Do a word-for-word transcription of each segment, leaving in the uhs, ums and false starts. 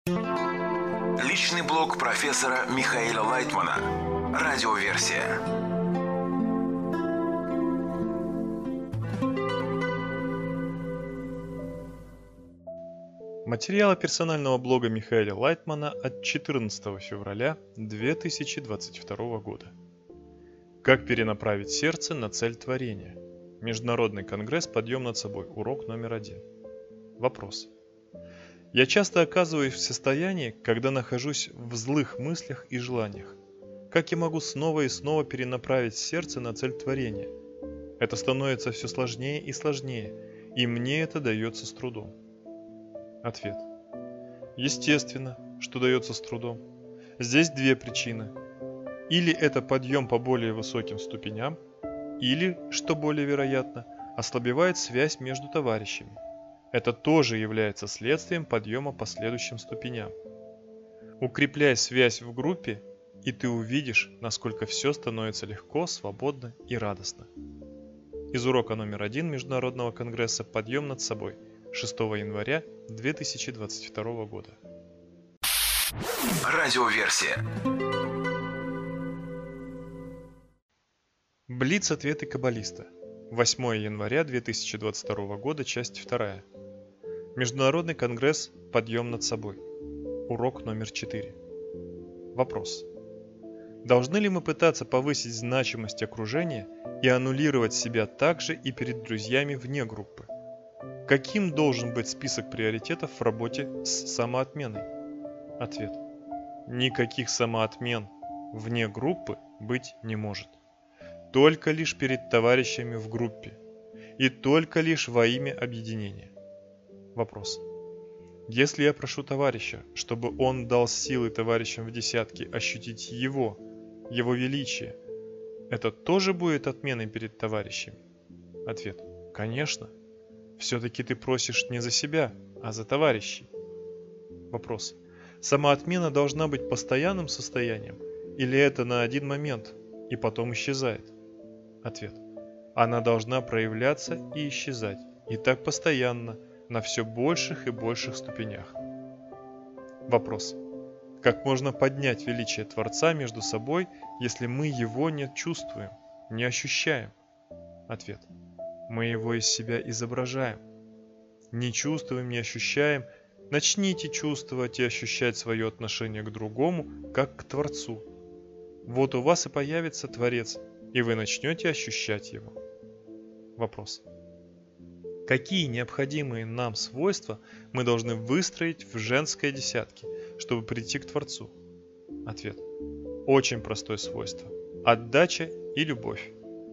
Личный блог профессора Михаила Лайтмана. Радиоверсия. Материалы персонального блога Михаила Лайтмана от четырнадцатого февраля две тысячи двадцать второго года. Как перенаправить сердце на цель творения? Международный конгресс «Подъем над собой». Урок номер один. Вопрос. Я часто оказываюсь в состоянии, когда нахожусь в злых мыслях и желаниях. Как я могу снова и снова перенаправить сердце на цель творения? Это становится все сложнее и сложнее, и мне это дается с трудом. Ответ. Естественно, что дается с трудом. Здесь две причины. Или это подъем по более высоким ступеням, или, что более вероятно, ослабевает связь между товарищами. Это тоже является следствием подъема по следующим ступеням. Укрепляй связь в группе, и ты увидишь, насколько все становится легко, свободно и радостно. Из урока номер один Международного конгресса «Подъем над собой» шестого января две тысячи двадцать второго года. Радиоверсия. Блиц-ответы каббалиста. восьмого января две тысячи двадцать второго года, часть вторая. Международный конгресс «Подъем над собой». Урок номер четыре. Вопрос. Должны ли мы пытаться повысить значимость окружения и аннулировать себя также и перед друзьями вне группы? Каким должен быть список приоритетов в работе с самоотменой? Ответ. Никаких самоотмен вне группы быть не может. Только лишь перед товарищами в группе. И только лишь во имя объединения. Вопрос. Если я прошу товарища, чтобы он дал силы товарищам в десятке ощутить его, его величие, это тоже будет отменой перед товарищами? Ответ. Конечно. Все-таки ты просишь не за себя, а за товарищей. Вопрос. Самоотмена должна быть постоянным состоянием, или это на один момент и потом исчезает? Ответ. Она должна проявляться и исчезать, и так постоянно, на все больших и больших ступенях. Вопрос. Как можно поднять величие Творца между собой, если мы его не чувствуем, не ощущаем? Ответ. Мы его из себя изображаем. Не чувствуем, не ощущаем. Начните чувствовать и ощущать свое отношение к другому, как к Творцу. Вот у вас и появится Творец, и вы начнете ощущать его. Вопрос. Какие необходимые нам свойства мы должны выстроить в женской десятке, чтобы прийти к Творцу? Ответ. Очень простое свойство. Отдача и любовь.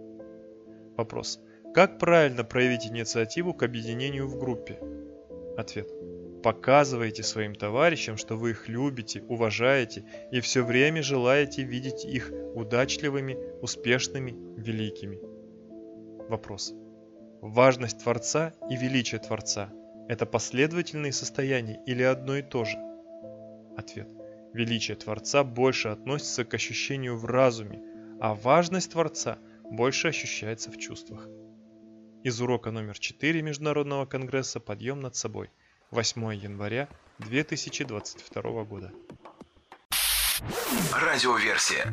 Вопрос. Как правильно проявить инициативу к объединению в группе? Ответ. Показывайте своим товарищам, что вы их любите, уважаете и все время желаете видеть их удачливыми, успешными, великими. Вопрос. Важность Творца и величие Творца – это последовательные состояния или одно и то же? Ответ. Величие Творца больше относится к ощущению в разуме, а важность Творца больше ощущается в чувствах. Из урока номер четыре Международного конгресса «Подъем над собой» восьмого января две тысячи двадцать второго года. Радиоверсия.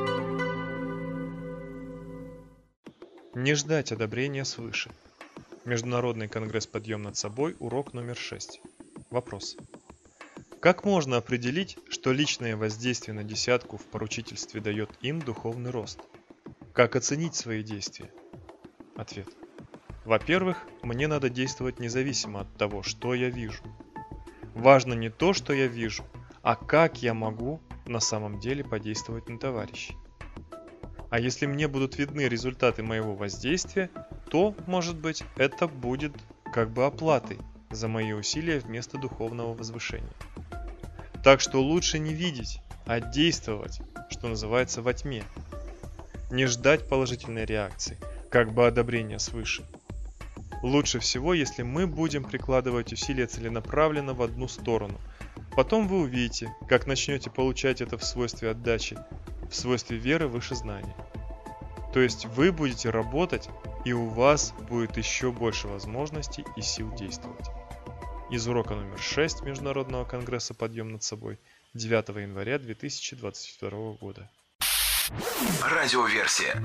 Не ждать одобрения свыше. Международный конгресс «Подъем над собой», урок номер шесть. Вопрос. Как можно определить, что личное воздействие на десятку в поручительстве дает им духовный рост? Как оценить свои действия? Ответ. Во-первых, мне надо действовать независимо от того, что я вижу. Важно не то, что я вижу, а как я могу на самом деле подействовать на товарищей. А если мне будут видны результаты моего воздействия, то, может быть, это будет как бы оплатой за мои усилия вместо духовного возвышения. Так что лучше не видеть, а действовать, что называется, во тьме. Не ждать положительной реакции, как бы одобрения свыше. Лучше всего, если мы будем прикладывать усилия целенаправленно в одну сторону. Потом вы увидите, как начнете получать это в свойстве отдачи, в свойстве веры выше знания. То есть вы будете работать, и у вас будет еще больше возможностей и сил действовать. из урока номер шесть Международного конгресса «Подъем над собой» девятого января две тысячи двадцать второго года. Радиоверсия.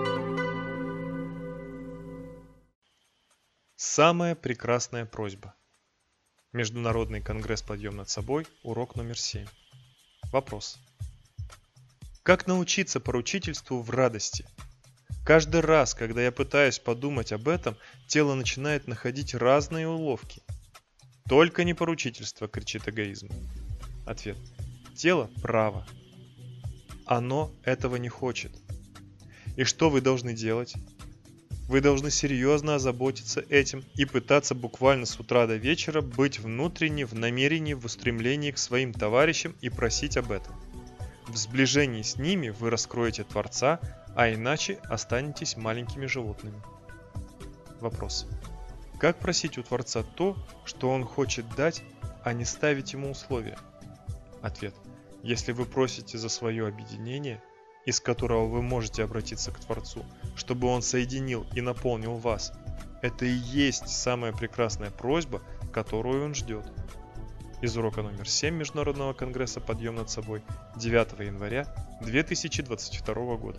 Самая прекрасная просьба. Международный конгресс «Подъем над собой», урок номер семь. Вопрос. Как научиться поручительству в радости? Каждый раз, когда я пытаюсь подумать об этом, тело начинает находить разные уловки. Только не поручительство, кричит эгоизм. Ответ. Тело право. Оно этого не хочет. И что вы должны делать? Вы должны серьезно озаботиться этим и пытаться буквально с утра до вечера быть внутренне в намерении, в устремлении к своим товарищам и просить об этом. В сближении с ними вы раскроете Творца, а иначе останетесь маленькими животными. Вопрос. Как просить у Творца то, что Он хочет дать, а не ставить Ему условия? Ответ. Если вы просите за свое объединение, из которого вы можете обратиться к Творцу, чтобы Он соединил и наполнил вас, это и есть самая прекрасная просьба, которую Он ждет. Из урока номер семь Международного конгресса «Подъем над собой» девятого января две тысячи двадцать второго года.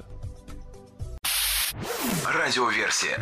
Радиоверсия.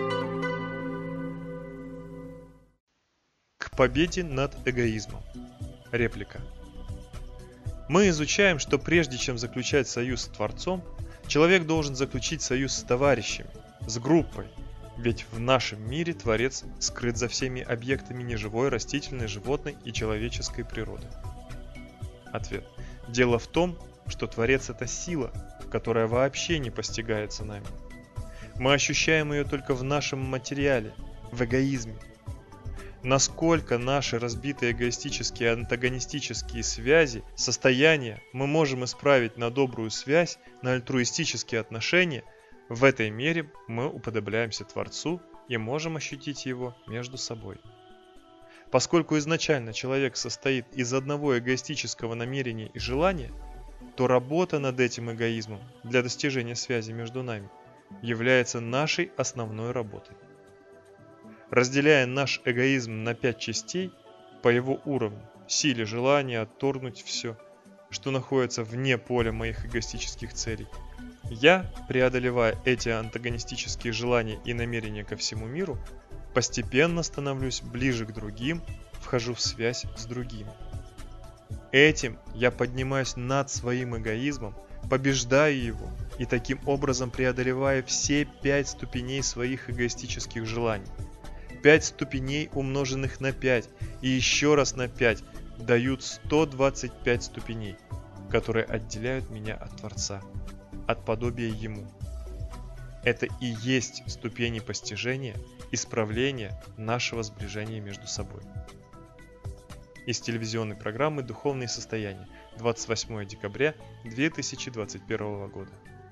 К победе над эгоизмом. Реплика. Мы изучаем, что прежде чем заключать союз с Творцом, человек должен заключить союз с товарищами, с группой, ведь в нашем мире Творец скрыт за всеми объектами неживой, растительной, животной и человеческой природы. Ответ. Дело в том, что Творец – это сила, которая вообще не постигается нами. Мы ощущаем ее только в нашем материале, в эгоизме. Насколько наши разбитые эгоистические антагонистические связи, состояния мы можем исправить на добрую связь, на альтруистические отношения, в этой мере мы уподобляемся Творцу и можем ощутить его между собой. Поскольку изначально человек состоит из одного эгоистического намерения и желания, то работа над этим эгоизмом для достижения связи между нами является нашей основной работой. Разделяя наш эгоизм на пять частей по его уровню, силе желания отторгнуть все, что находится вне поля моих эгоистических целей, я, преодолевая эти антагонистические желания и намерения ко всему миру, постепенно становлюсь ближе к другим, вхожу в связь с другими. Этим я поднимаюсь над своим эгоизмом, побеждаю его и таким образом преодолеваю все пять ступеней своих эгоистических желаний. пять ступеней, умноженных на пять и еще раз на пять, дают сто двадцать пять ступеней, которые отделяют меня от Творца, от подобия Ему. Это и есть ступени постижения, исправления нашего сближения между собой. Из телевизионной программы «Духовные состояния», двадцать восьмое декабря две тысячи двадцать первого года.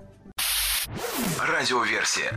Радиоверсия.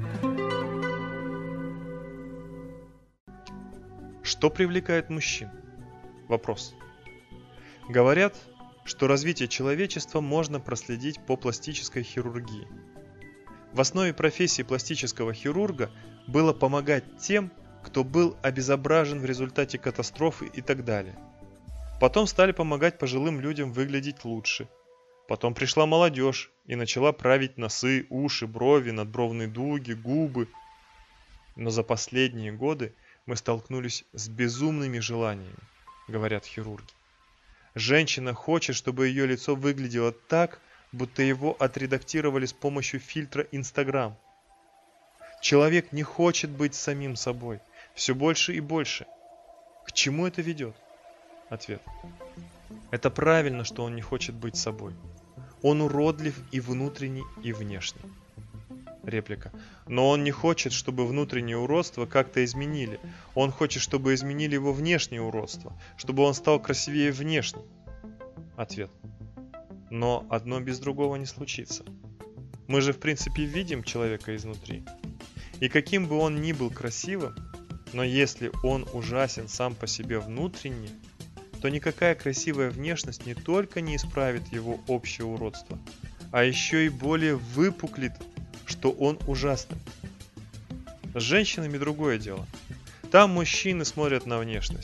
Что привлекает мужчин? Вопрос. Говорят, что развитие человечества можно проследить по пластической хирургии. В основе профессии пластического хирурга было помогать тем, кто был обезображен в результате катастрофы и так далее. Потом стали помогать пожилым людям выглядеть лучше. Потом пришла молодежь и начала править носы, уши, брови, надбровные дуги, губы. Но за последние годы мы столкнулись с безумными желаниями, говорят хирурги. Женщина хочет, чтобы ее лицо выглядело так, будто его отредактировали с помощью фильтра Instagram. Человек не хочет быть самим собой, все больше и больше. К чему это ведет? Ответ. Это правильно, что он не хочет быть собой. Он уродлив и внутренний, и внешний. Реплика. Но он не хочет, чтобы внутреннее уродство как-то изменили. Он хочет, чтобы изменили его внешнее уродство, чтобы он стал красивее внешне. Ответ. Но одно без другого не случится. Мы же в принципе видим человека изнутри. И каким бы он ни был красивым, но если он ужасен сам по себе внутренне, то никакая красивая внешность не только не исправит его общее уродство, а еще и более выпуклит, что он ужасный. С женщинами другое дело. Там мужчины смотрят на внешность,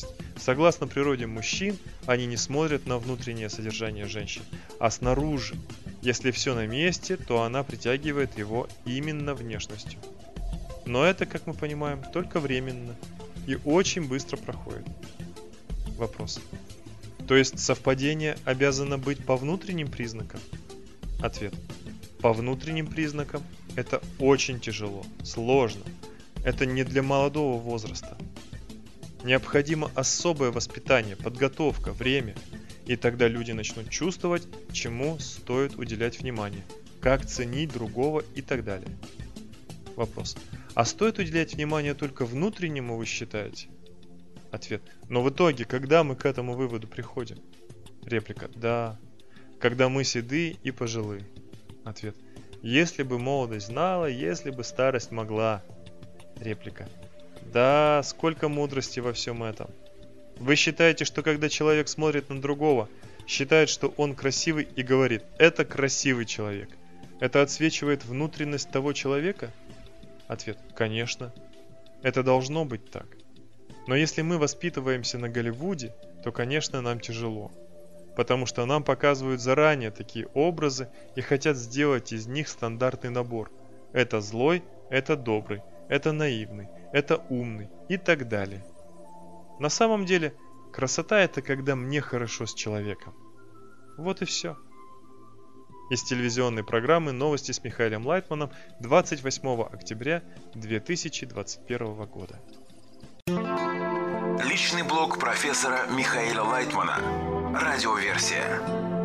Согласно природе мужчин, они не смотрят на внутреннее содержание женщин, а снаружи. Если все на месте, то она притягивает его именно внешностью. Но это, как мы понимаем, только временно и очень быстро проходит. Вопрос. То есть совпадение обязано быть по внутренним признакам? Ответ. По внутренним признакам это очень тяжело, сложно. Это не для молодого возраста. Необходимо особое воспитание, подготовка, время. И тогда люди начнут чувствовать, чему стоит уделять внимание, как ценить другого и так далее. Вопрос. А стоит уделять внимание только внутреннему, вы считаете? Ответ. Но в итоге, когда мы к этому выводу приходим? Реплика. Да. Когда мы седые и пожилые. Ответ. Если бы молодость знала, если бы старость могла. Реплика. Да, сколько мудрости во всем этом. Вы считаете, что когда человек смотрит на другого, считает, что он красивый и говорит: это красивый человек, это отсвечивает внутренность того человека? Ответ. Конечно. Это должно быть так. Но если мы воспитываемся на Голливуде, то, конечно, нам тяжело. Потому что нам показывают заранее такие образы и хотят сделать из них стандартный набор. Это злой, это добрый, это наивный, это умный и так далее. На самом деле, красота – это когда мне хорошо с человеком. Вот и все. Из телевизионной программы «Новости с Михаилом Лайтманом» двадцать восьмого октября две тысячи двадцать первого года. Личный блог профессора Михаила Лайтмана. Радиоверсия.